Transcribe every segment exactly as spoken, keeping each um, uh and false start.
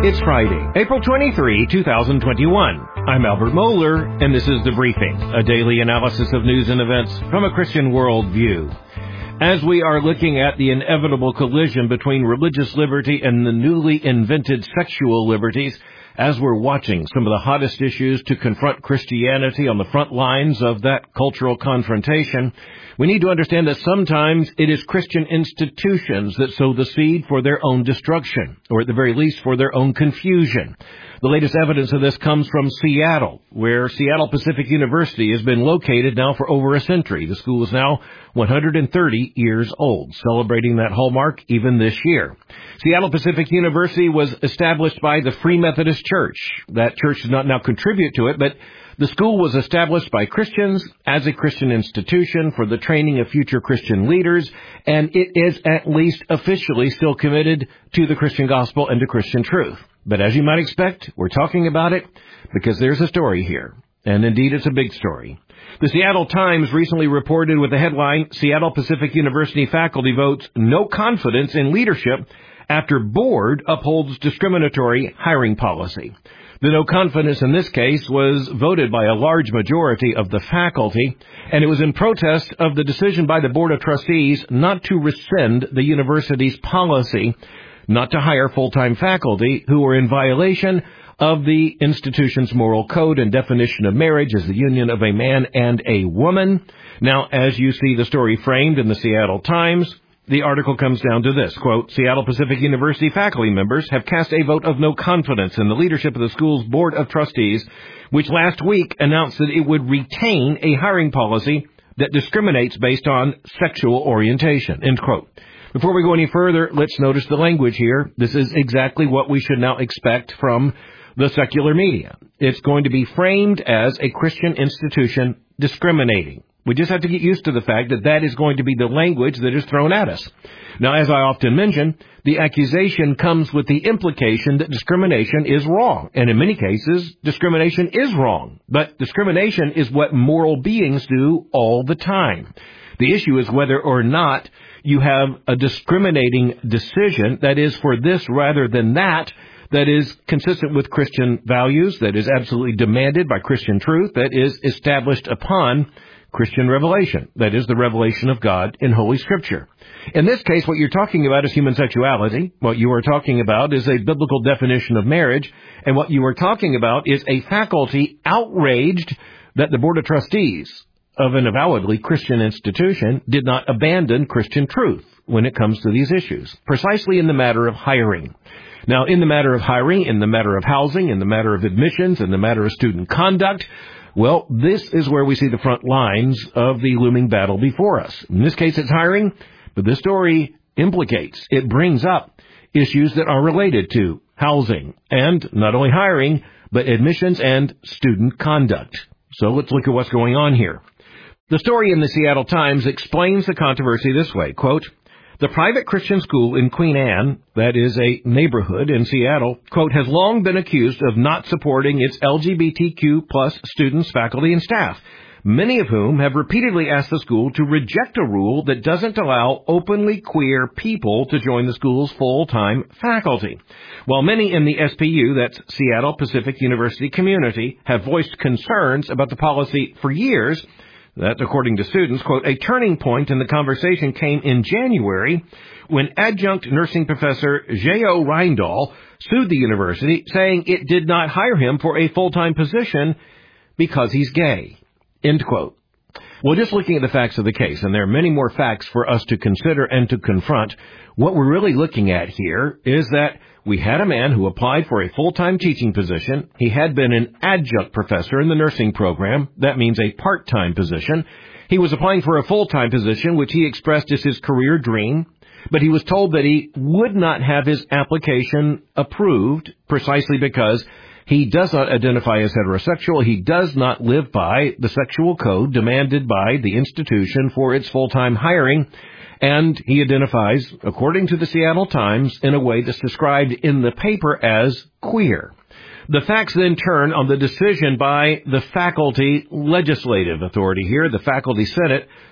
It's Friday, April twenty-third, twenty twenty-one. I'm Albert Moeller, and this is The Briefing, a daily analysis of news and events from a Christian worldview. As we are looking at the inevitable collision between religious liberty and the newly invented sexual liberties, as we're watching some of the hottest issues to confront Christianity on the front lines of that cultural confrontation, we need to understand that sometimes it is Christian institutions that sow the seed for their own destruction, or at the very least for their own confusion. The latest evidence of this comes from Seattle, where Seattle Pacific University has been located now for over a century. The school is now one hundred thirty years old, celebrating that hallmark even this year. Seattle Pacific University was established by the Free Methodist Church. That church does not now contribute to it, but the school was established by Christians as a Christian institution for the training of future Christian leaders, and it is at least officially still committed to the Christian gospel and to Christian truth. But as you might expect, we're talking about it because there's a story here, and indeed it's a big story. The Seattle Times recently reported with the headline, Seattle Pacific University faculty votes no confidence in leadership after board upholds discriminatory hiring policy. The no confidence in this case was voted by a large majority of the faculty, and it was in protest of the decision by the Board of Trustees not to rescind the university's policy not to hire full-time faculty who were in violation of the institution's moral code and definition of marriage as the union of a man and a woman. Now, as you see the story framed in the Seattle Times, the article comes down to this, quote, Seattle Pacific University faculty members have cast a vote of no confidence in the leadership of the school's Board of Trustees, which last week announced that it would retain a hiring policy that discriminates based on sexual orientation, end quote. Before we go any further, let's notice the language here. This is exactly what we should now expect from the secular media. It's going to be framed as a Christian institution discriminating. We just have to get used to the fact that that is going to be the language that is thrown at us. Now, as I often mention, the accusation comes with the implication that discrimination is wrong. And in many cases, discrimination is wrong. But discrimination is what moral beings do all the time. The issue is whether or not you have a discriminating decision that is for this rather than that, that is consistent with Christian values, that is absolutely demanded by Christian truth, that is established upon Christian revelation, that is the revelation of God in Holy Scripture. In this case, what you're talking about is human sexuality. What you are talking about is a biblical definition of marriage. And what you are talking about is a faculty outraged that the Board of Trustees of an avowedly Christian institution did not abandon Christian truth when it comes to these issues, precisely in the matter of hiring. Now, in the matter of hiring, in the matter of housing, in the matter of admissions, in the matter of student conduct, well, this is where we see the front lines of the looming battle before us. In this case, it's hiring, but this story implicates, it brings up issues that are related to housing and not only hiring, but admissions and student conduct. So let's look at what's going on here. The story in the Seattle Times explains the controversy this way, quote, the private Christian school in Queen Anne, that is a neighborhood in Seattle, quote, has long been accused of not supporting its L G B T Q plus students, faculty, and staff, many of whom have repeatedly asked the school to reject a rule that doesn't allow openly queer people to join the school's full-time faculty. While many in the S P U, that's Seattle Pacific University community, have voiced concerns about the policy for years, that, according to students, quote, a turning point in the conversation came in January when adjunct nursing professor J O Reindahl sued the university, saying it did not hire him for a full-time position because he's gay, end quote. Well, just looking at the facts of the case, and there are many more facts for us to consider and to confront, what we're really looking at here is that we had a man who applied for a full-time teaching position. He had been an adjunct professor in the nursing program. That means a part-time position. He was applying for a full-time position, which he expressed as his career dream, but he was told that he would not have his application approved precisely because he does not identify as heterosexual. He does not live by the sexual code demanded by the institution for its full-time hiring. And he identifies, according to the Seattle Times, in a way that's described in the paper as queer. The facts then turn on the decision by the faculty legislative authority here, the faculty senate,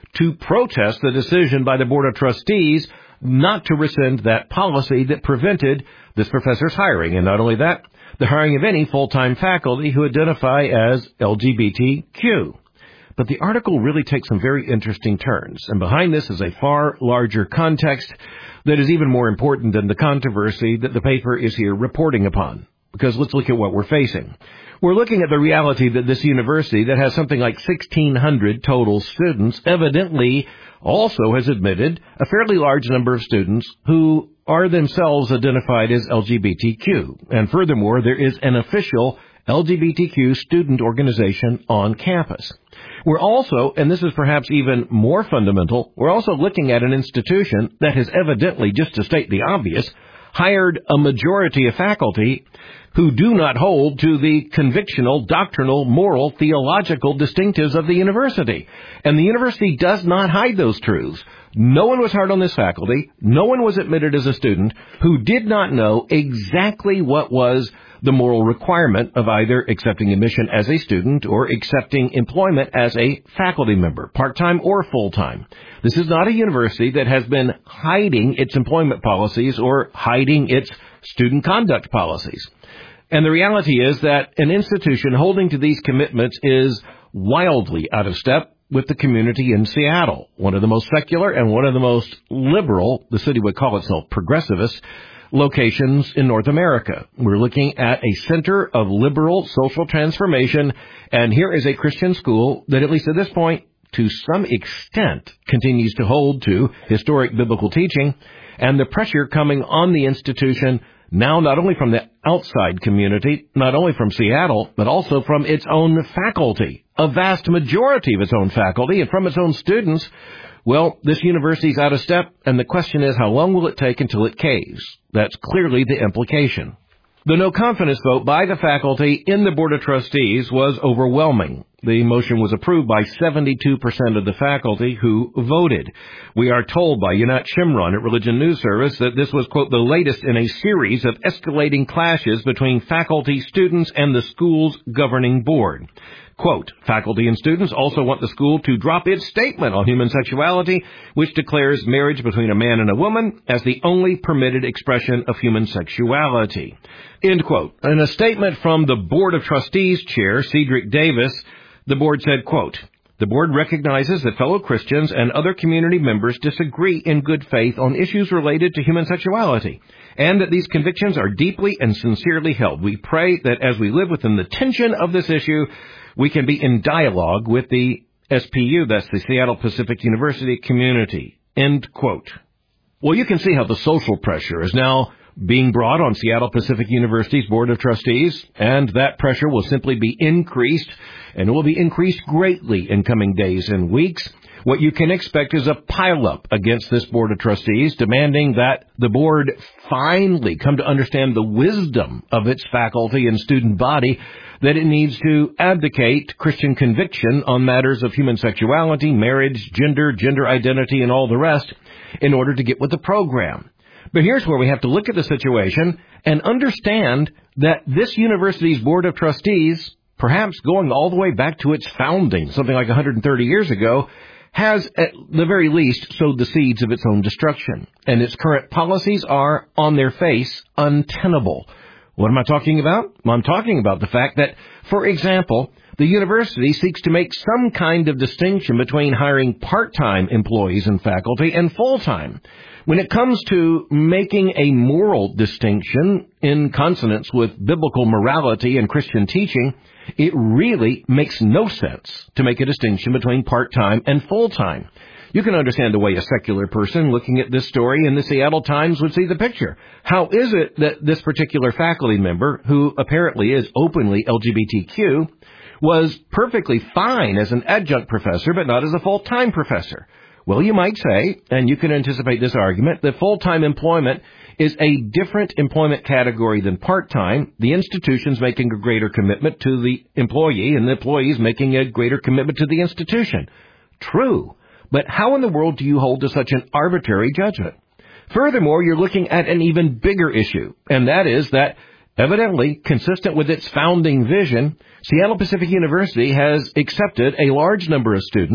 to protest the decision by the Board of Trustees not to rescind that policy that prevented this professor's hiring. And not only that, the hiring of any full-time faculty who identify as L G B T Q. But the article really takes some very interesting turns, and behind this is a far larger context that is even more important than the controversy that the paper is here reporting upon. Because let's look at what we're facing. We're looking at the reality that this university that has something like sixteen hundred total students evidently also has admitted a fairly large number of students who are themselves identified as L G B T Q. And furthermore, there is an official L G B T Q student organization on campus. We're also, and this is perhaps even more fundamental, we're also looking at an institution that has evidently, just to state the obvious, hired a majority of faculty who do not hold to the convictional, doctrinal, moral, theological distinctives of the university. And the university does not hide those truths. No one was hired on this faculty, no one was admitted as a student who did not know exactly what was the moral requirement of either accepting admission as a student or accepting employment as a faculty member, part-time or full-time. This is not a university that has been hiding its employment policies or hiding its student conduct policies. And the reality is that an institution holding to these commitments is wildly out of step with the community in Seattle, one of the most secular and one of the most liberal, the city would call itself progressivist, locations in North America. We're looking at a center of liberal social transformation, and here is a Christian school that, at least at this point, to some extent, continues to hold to historic biblical teaching, and the pressure coming on the institution now not only from the outside community, not only from Seattle, but also from its own faculty, a vast majority of its own faculty, and from its own students. Well, this university's out of step, and the question is, how long will it take until it caves? That's clearly the implication. The no confidence vote by the faculty in the Board of Trustees was overwhelming. The motion was approved by seventy-two percent of the faculty who voted. We are told by Yonat Shimron at Religion News Service that this was, quote, the latest in a series of escalating clashes between faculty, students, and the school's governing board. Quote, faculty and students also want the school to drop its statement on human sexuality, which declares marriage between a man and a woman as the only permitted expression of human sexuality. End quote. In a statement from the Board of Trustees chair, Cedric Davis, the board said, quote, the board recognizes that fellow Christians and other community members disagree in good faith on issues related to human sexuality, and that these convictions are deeply and sincerely held. We pray that as we live within the tension of this issue, we can be in dialogue with the S P U, that's the Seattle Pacific University community. End quote. Well, you can see how the social pressure is now being brought on Seattle Pacific University's Board of Trustees, and that pressure will simply be increased, and it will be increased greatly in coming days and weeks. What you can expect is a pileup against this Board of Trustees, demanding that the board finally come to understand the wisdom of its faculty and student body, that it needs to abdicate Christian conviction on matters of human sexuality, marriage, gender, gender identity, and all the rest in order to get with the program. But here's where we have to look at the situation and understand that this university's Board of Trustees, perhaps going all the way back to its founding, something like one hundred thirty years ago, has at the very least sowed the seeds of its own destruction. And its current policies are, on their face, untenable. What am I talking about? Well, I'm talking about the fact that, for example, the university seeks to make some kind of distinction between hiring part-time employees and faculty and full-time. When it comes to making a moral distinction in consonance with biblical morality and Christian teaching, it really makes no sense to make a distinction between part-time and full-time. You can understand the way a secular person looking at this story in the Seattle Times would see the picture. How is it that this particular faculty member, who apparently is openly L G B T Q, was perfectly fine as an adjunct professor but not as a full-time professor? Well, you might say, and you can anticipate this argument, that full-time employment is a different employment category than part-time. The institution's making a greater commitment to the employee, and the employee's making a greater commitment to the institution. True. But how in the world do you hold to such an arbitrary judgment? Furthermore, you're looking at an even bigger issue, and that is that, evidently, consistent with its founding vision, Seattle Pacific University has accepted a large number of students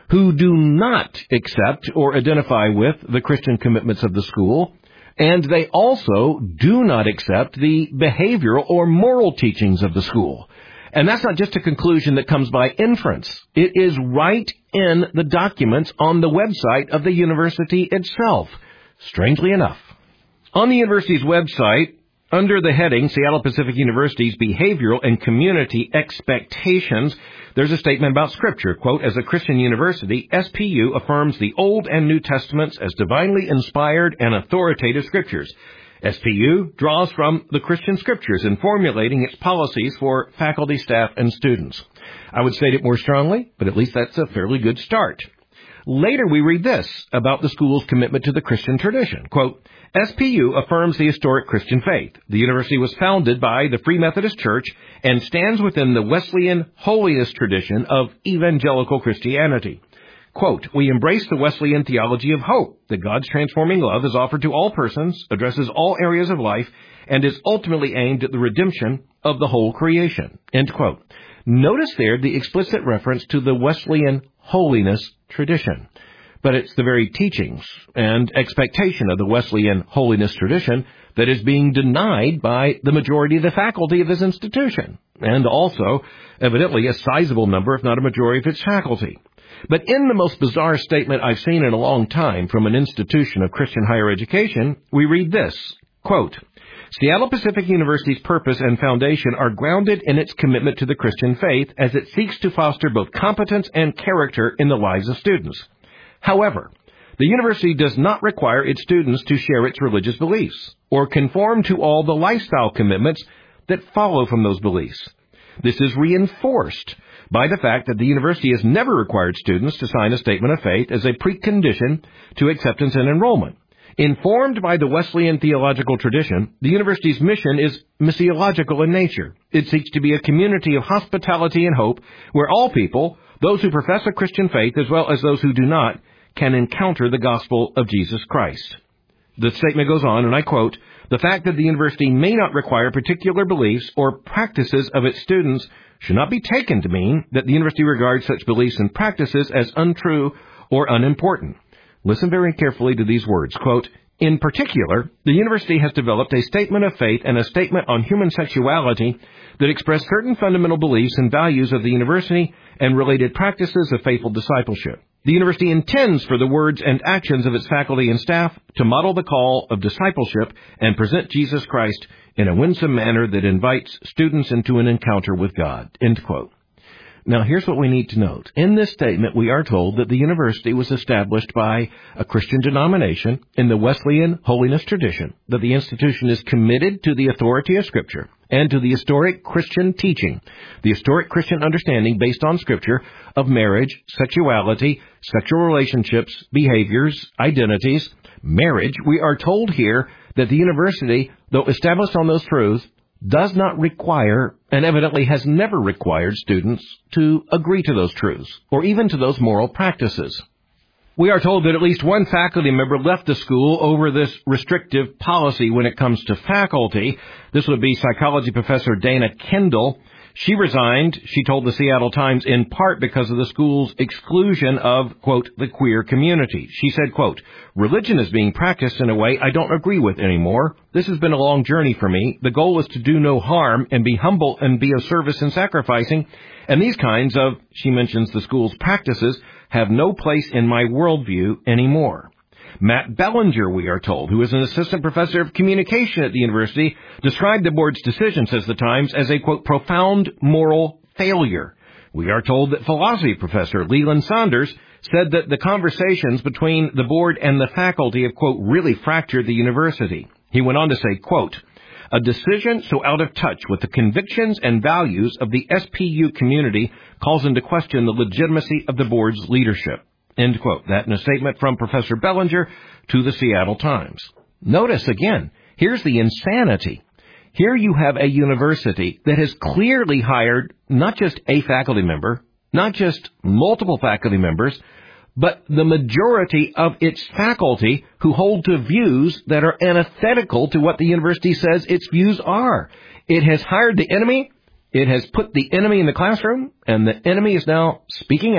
who do not accept or identify with the Christian commitments of the school, and they also do not accept the behavioral or moral teachings of the school. And that's not just a conclusion that comes by inference. It is right in the documents on the website of the university itself, strangely enough. On the university's website, under the heading Seattle Pacific University's Behavioral and Community Expectations, there's a statement about Scripture. Quote, as a Christian university, S P U affirms the Old and New Testaments as divinely inspired and authoritative Scriptures. S P U draws from the Christian Scriptures in formulating its policies for faculty, staff, and students. I would state it more strongly, but at least that's a fairly good start. Later we read this about the school's commitment to the Christian tradition. Quote, S P U affirms the historic Christian faith. The university was founded by the Free Methodist Church and stands within the Wesleyan holiness tradition of evangelical Christianity. Quote, we embrace the Wesleyan theology of hope, that God's transforming love is offered to all persons, addresses all areas of life, and is ultimately aimed at the redemption of the whole creation. End quote. Notice there the explicit reference to the Wesleyan holiness tradition. But it's the very teachings and expectation of the Wesleyan holiness tradition that is being denied by the majority of the faculty of this institution, and also, evidently, a sizable number, if not a majority, of its faculty. But in the most bizarre statement I've seen in a long time from an institution of Christian higher education, we read this, quote, Seattle Pacific University's purpose and foundation are grounded in its commitment to the Christian faith as it seeks to foster both competence and character in the lives of students. However, the university does not require its students to share its religious beliefs or conform to all the lifestyle commitments that follow from those beliefs. This is reinforced by the fact that the university has never required students to sign a statement of faith as a precondition to acceptance and enrollment. Informed by the Wesleyan theological tradition, the university's mission is missiological in nature. It seeks to be a community of hospitality and hope where all people, those who profess a Christian faith as well as those who do not, can encounter the gospel of Jesus Christ. The statement goes on, and I quote, the fact that the university may not require particular beliefs or practices of its students should not be taken to mean that the university regards such beliefs and practices as untrue or unimportant. Listen very carefully to these words. Quote, in particular, the university has developed a statement of faith and a statement on human sexuality that express certain fundamental beliefs and values of the university and related practices of faithful discipleship. The university intends for the words and actions of its faculty and staff to model the call of discipleship and present Jesus Christ in a winsome manner that invites students into an encounter with God. End quote. Now, here's what we need to note. In this statement, we are told that the university was established by a Christian denomination in the Wesleyan holiness tradition, that the institution is committed to the authority of Scripture and to the historic Christian teaching, the historic Christian understanding based on Scripture of marriage, sexuality, sexual relationships, behaviors, identities, marriage. We are told here that the university, though established on those truths, does not require, and evidently has never required, students to agree to those truths, or even to those moral practices. We are told that at least one faculty member left the school over this restrictive policy when it comes to faculty. This would be psychology professor Dana Kendall. She resigned, she told the Seattle Times, in part because of the school's exclusion of, quote, the queer community. She said, quote, religion is being practiced in a way I don't agree with anymore. This has been a long journey for me. The goal is to do no harm and be humble and be of service and sacrificing. And these kinds of, she mentions the school's practices, have no place in my worldview anymore. Matt Bellinger, we are told, who is an assistant professor of communication at the university, described the board's decision, says the Times, as a, quote, profound moral failure. We are told that philosophy professor Leland Saunders said that the conversations between the board and the faculty have, quote, really fractured the university. He went on to say, quote, a decision so out of touch with the convictions and values of the S P U community calls into question the legitimacy of the board's leadership. End quote. That in a statement from Professor Bellinger to the Seattle Times. Notice again, here's the insanity. Here you have a university that has clearly hired not just a faculty member, not just multiple faculty members, but the majority of its faculty who hold to views that are antithetical to what the university says its views are. It has hired the enemy. It has put the enemy in the classroom, and the enemy is now speaking out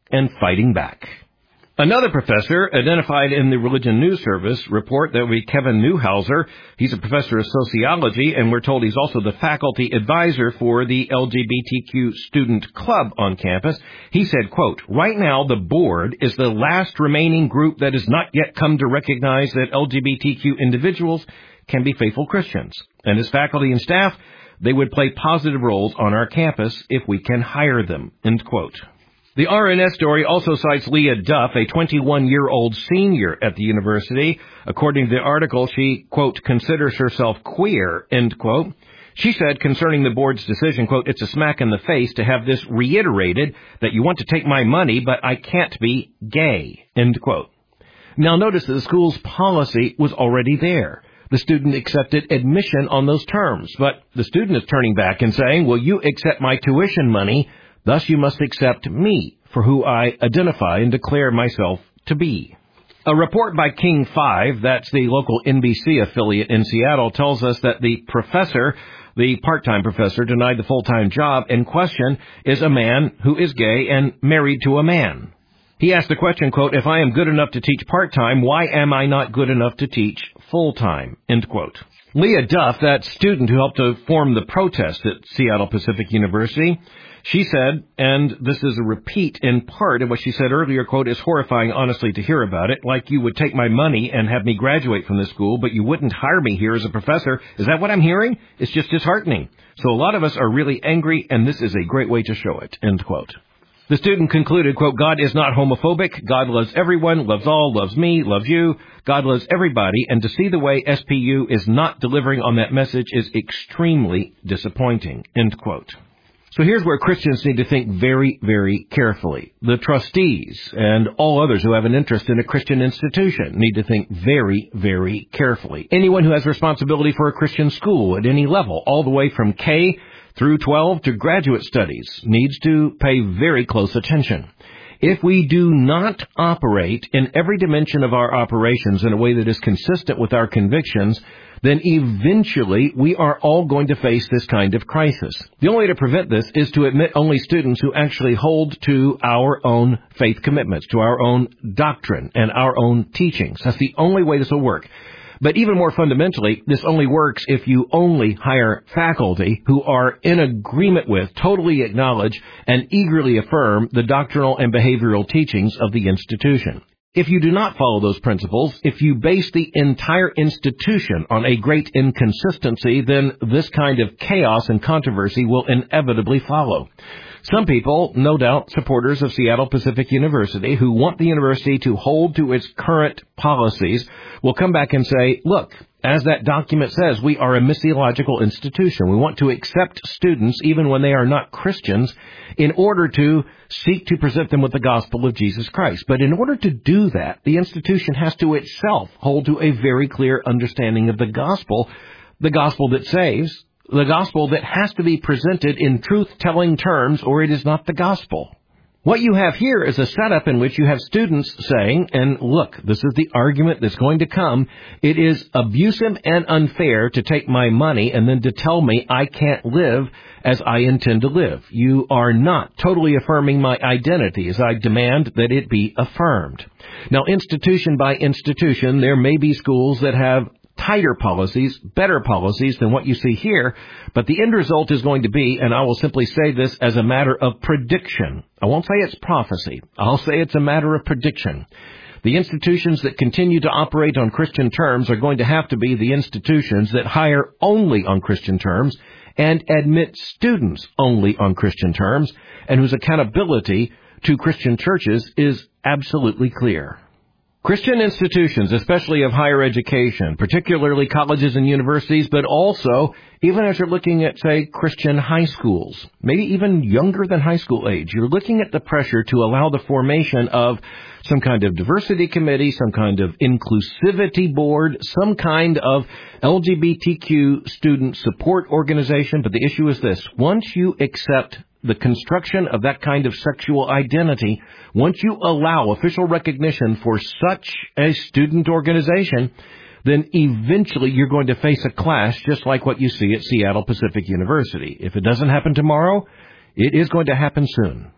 and fighting back. Another professor identified in the Religion News Service report that would be Kevin Newhouser. He's a professor of sociology, and we're told he's also the faculty advisor for the L G B T Q student club on campus. He said, quote, "Right now the board is the last remaining group that has not yet come to recognize that L G B T Q individuals can be faithful Christians. And as faculty and staff, they would play positive roles on our campus if we can hire them," end quote. The R N S story also cites Leah Duff, a twenty-one-year-old senior at the university. According to the article, she, quote, "considers herself queer," end quote. She said concerning the board's decision, quote, "It's a smack in the face to have this reiterated that you want to take my money, but I can't be gay," end quote. Now notice that the school's policy was already there. The student accepted admission on those terms, but the student is turning back and saying, well, you accept my tuition money, thus you must accept me for who I identify and declare myself to be. A report by King five, that's the local N B C affiliate in Seattle, tells us that the professor, the part-time professor, denied the full-time job in question is a man who is gay and married to a man. He asked the question, quote, "If I am good enough to teach part-time, why am I not good enough to teach full-time?" End quote. Leah Duff, that student who helped to form the protest at Seattle Pacific University, she said, and this is a repeat in part of what she said earlier, quote, "It's horrifying, honestly, to hear about it. Like you would take my money and have me graduate from this school, but you wouldn't hire me here as a professor. Is that what I'm hearing? It's just disheartening. So a lot of us are really angry, and this is a great way to show it," end quote. The student concluded, quote, "God is not homophobic. God loves everyone, loves all, loves me, loves you. God loves everybody, and to see the way S P U is not delivering on that message is extremely disappointing," end quote. So here's where Christians need to think very, very carefully. The trustees and all others who have an interest in a Christian institution need to think very, very carefully. Anyone who has responsibility for a Christian school at any level, all the way from K through twelve to graduate studies, needs to pay very close attention. If we do not operate in every dimension of our operations in a way that is consistent with our convictions, then eventually we are all going to face this kind of crisis. The only way to prevent this is to admit only students who actually hold to our own faith commitments, to our own doctrine and our own teachings. That's the only way this will work. But even more fundamentally, this only works if you only hire faculty who are in agreement with, totally acknowledge, and eagerly affirm the doctrinal and behavioral teachings of the institution. If you do not follow those principles, if you base the entire institution on a great inconsistency, then this kind of chaos and controversy will inevitably follow. Some people, no doubt supporters of Seattle Pacific University, who want the university to hold to its current policies, will come back and say, look, as that document says, we are a missiological institution. We want to accept students even when they are not Christians in order to seek to present them with the gospel of Jesus Christ. But in order to do that, the institution has to itself hold to a very clear understanding of the gospel, the gospel that saves, the gospel that has to be presented in truth-telling terms, or it is not the gospel. What you have here is a setup in which you have students saying, and look, this is the argument that's going to come, it is abusive and unfair to take my money and then to tell me I can't live as I intend to live. You are not totally affirming my identity as I demand that it be affirmed. Now, institution by institution, there may be schools that have tighter policies, better policies than what you see here, but the end result is going to be, and I will simply say this as a matter of prediction. I won't say it's prophecy. I'll say it's a matter of prediction. The institutions that continue to operate on Christian terms are going to have to be the institutions that hire only on Christian terms and admit students only on Christian terms, and whose accountability to Christian churches is absolutely clear. Christian institutions, especially of higher education, particularly colleges and universities, but also even as you're looking at, say, Christian high schools, maybe even younger than high school age, you're looking at the pressure to allow the formation of some kind of diversity committee, some kind of inclusivity board, some kind of L G B T Q student support organization. But the issue is this. Once you accept the construction of that kind of sexual identity, once you allow official recognition for such a student organization, then eventually you're going to face a clash just like what you see at Seattle Pacific University. If it doesn't happen tomorrow, it is going to happen soon.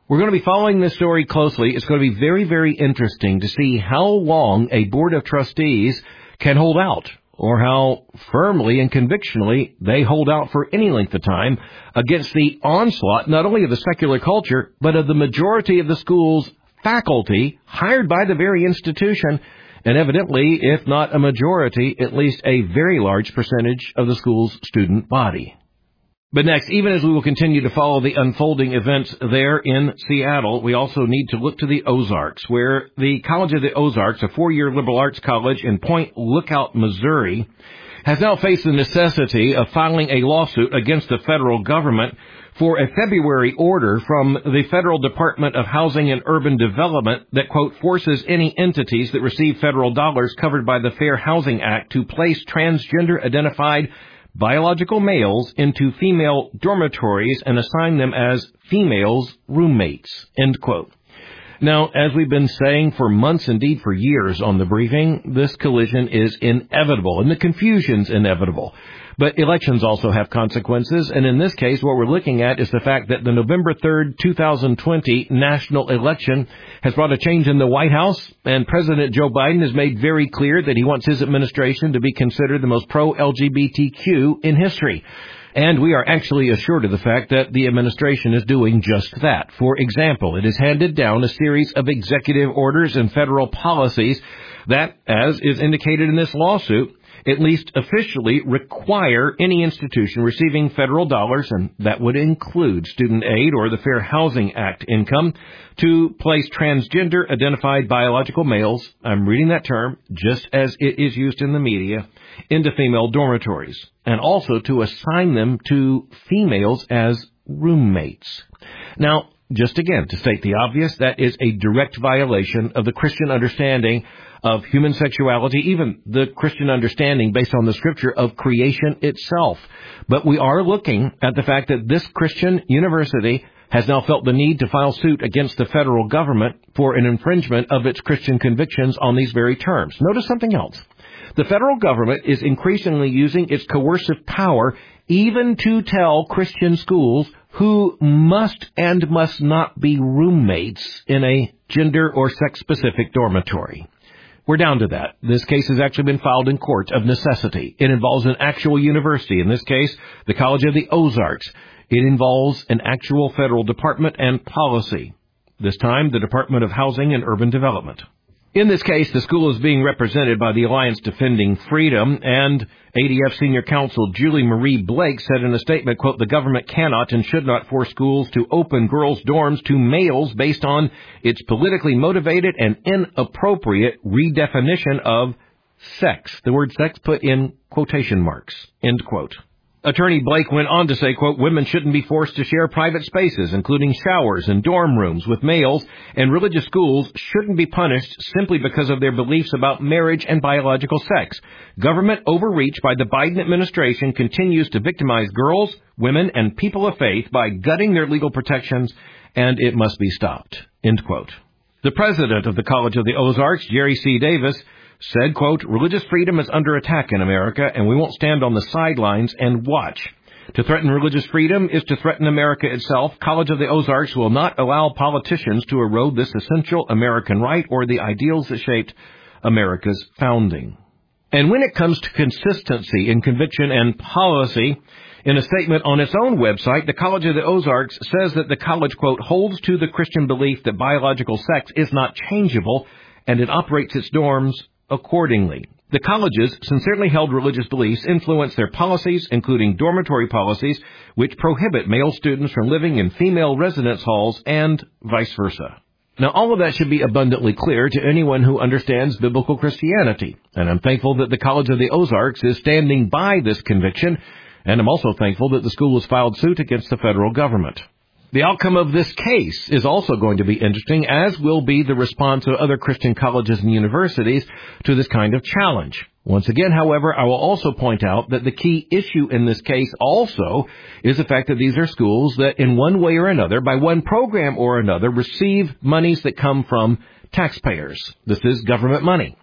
We're going to be following this story closely. It's going to be very, very interesting to see how long a board of trustees can hold out, or how firmly and convictionally they hold out for any length of time against the onslaught not only of the secular culture, but of the majority of the school's faculty hired by the very institution, and evidently, if not a majority, at least a very large percentage of the school's student body. But next, even as we will continue to follow the unfolding events there in Seattle, we also need to look to the Ozarks, where the College of the Ozarks, a four-year liberal arts college in Point Lookout, Missouri, has now faced the necessity of filing a lawsuit against the federal government for a February order from the Federal Department of Housing and Urban Development that, quote, forces any entities that receive federal dollars covered by the Fair Housing Act to place transgender-identified biological males into female dormitories and assign them as females' roommates, end quote. Now, as we've been saying for months, indeed for years on the briefing, this collision is inevitable, and the confusion's inevitable. But elections also have consequences, and in this case, what we're looking at is the fact that the November third, twenty twenty national election has brought a change in the White House, and President Joe Biden has made very clear that he wants his administration to be considered the most pro-L G B T Q in history. And we are actually assured of the fact that the administration is doing just that. For example, it has handed down a series of executive orders and federal policies that, as is indicated in this lawsuit, at least officially require any institution receiving federal dollars, and that would include student aid or the Fair Housing Act income, to place transgender-identified biological males, I'm reading that term just as it is used in the media, into female dormitories, and also to assign them to females as roommates. Now, just again, to state the obvious, that is a direct violation of the Christian understanding of human sexuality, even the Christian understanding based on the scripture of creation itself. But we are looking at the fact that this Christian university has now felt the need to file suit against the federal government for an infringement of its Christian convictions on these very terms. Notice something else. The federal government is increasingly using its coercive power even to tell Christian schools who must and must not be roommates in a gender or sex-specific dormitory. We're down to that. This case has actually been filed in court of necessity. It involves an actual university, in this case, the College of the Ozarks. It involves an actual federal department and policy, this time the Department of Housing and Urban Development. In this case, the school is being represented by the Alliance Defending Freedom, and A D F Senior Counsel Julie Marie Blake said in a statement, quote, the government cannot and should not force schools to open girls' dorms to males based on its politically motivated and inappropriate redefinition of sex. The word sex put in quotation marks, end quote. Attorney Blake went on to say, quote, women shouldn't be forced to share private spaces, including showers and dorm rooms, with males, and religious schools shouldn't be punished simply because of their beliefs about marriage and biological sex. Government overreach by the Biden administration continues to victimize girls, women, and people of faith by gutting their legal protections, and it must be stopped, end quote. The president of the College of the Ozarks, Jerry C. Davis, said, quote, religious freedom is under attack in America, and we won't stand on the sidelines and watch. To threaten religious freedom is to threaten America itself. College of the Ozarks will not allow politicians to erode this essential American right or the ideals that shaped America's founding. And when it comes to consistency in conviction and policy, in a statement on its own website, the College of the Ozarks says that the college, quote, holds to the Christian belief that biological sex is not changeable, and it operates its dorms accordingly. The college's sincerely held religious beliefs influence their policies, including dormitory policies, which prohibit male students from living in female residence halls and vice versa. Now, all of that should be abundantly clear to anyone who understands biblical Christianity, and I'm thankful that the College of the Ozarks is standing by this conviction, and I'm also thankful that the school has filed suit against the federal government. The outcome of this case is also going to be interesting, as will be the response of other Christian colleges and universities to this kind of challenge. Once again, however, I will also point out that the key issue in this case also is the fact that these are schools that in one way or another, by one program or another, receive monies that come from taxpayers. This is government money.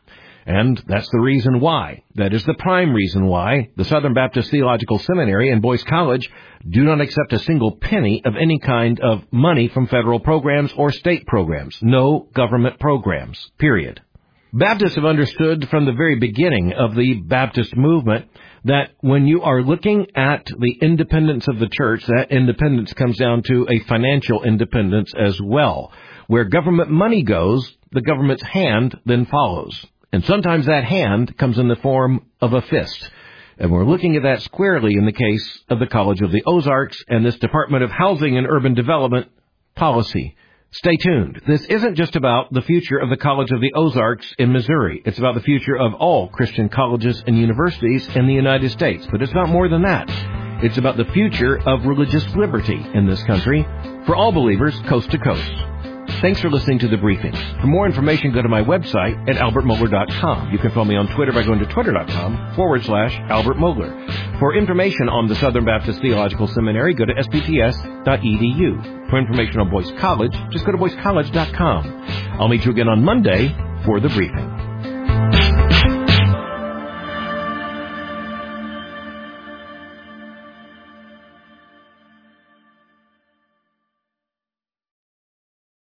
And that's the reason why. That is the prime reason why the Southern Baptist Theological Seminary and Boyce College do not accept a single penny of any kind of money from federal programs or state programs. No government programs, period. Baptists have understood from the very beginning of the Baptist movement that when you are looking at the independence of the church, that independence comes down to a financial independence as well. Where government money goes, the government's hand then follows. And sometimes that hand comes in the form of a fist. And we're looking at that squarely in the case of the College of the Ozarks and this Department of Housing and Urban Development policy. Stay tuned. This isn't just about the future of the College of the Ozarks in Missouri. It's about the future of all Christian colleges and universities in the United States. But it's not more than that. It's about the future of religious liberty in this country for all believers coast to coast. Thanks for listening to The Briefing. For more information, go to my website at albert mohler dot com. You can follow me on Twitter by going to twitter.com forward slash Albert Mohler. For information on the Southern Baptist Theological Seminary, go to s b t s dot e d u. For information on Boyce College, just go to boyce college dot com. I'll meet you again on Monday for The Briefing.